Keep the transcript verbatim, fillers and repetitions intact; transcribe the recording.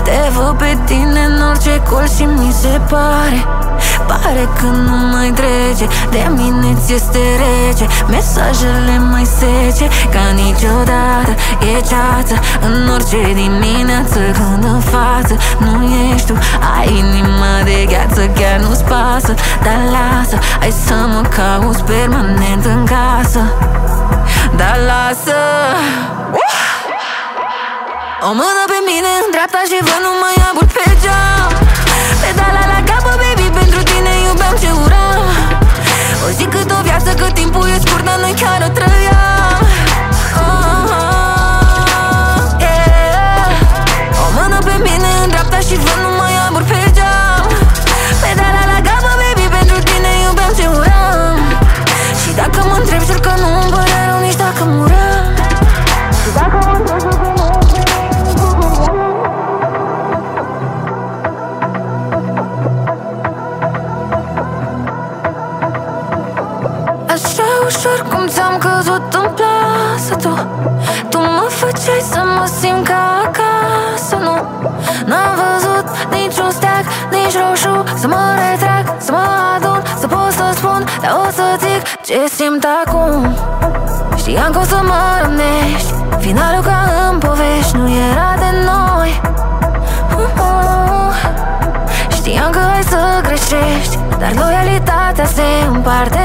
Te văd pe tine în orice colț și mi se pare Pare că nu mai trece, de mine ți este rece. Mesajele mai sece ca niciodată. E ceață în orice dimineață, când în față nu ești tu. Ai inima de gheață, chiar nu-ți pasă. Dar lasă, hai să mă cauți permanent în casă. Dar lasă o mână pe mine în dreapta și văd numai abur pe geam. Pedala la capă, baby, pentru tine iubeam ce uram. O zi cât o viață, cât timpul e scurt, dar noi chiar o trăiam. oh, oh, yeah. O mână pe mine în dreapta și văd numai abur pe geam. Pedala la capă, baby, pentru tine iubeam ce uram. Și dacă mă întreb, jur că nu-mi părea rău nici dacă muram. Și dacă mă întreb, jur că nu așa ușor cum ți-am căzut în plasă tu. Tu mă făceai să mă simt ca acasă, nu. N-am văzut niciun steag, nici roșu. Să mă retrag, să mă adun, să pot să spun, dar o să zic ce simt acum. Știam că o să mă rănești. Finalul ca în povești nu era de noi. uh-uh. Știam că ai să greșești, dar loialitatea se împarte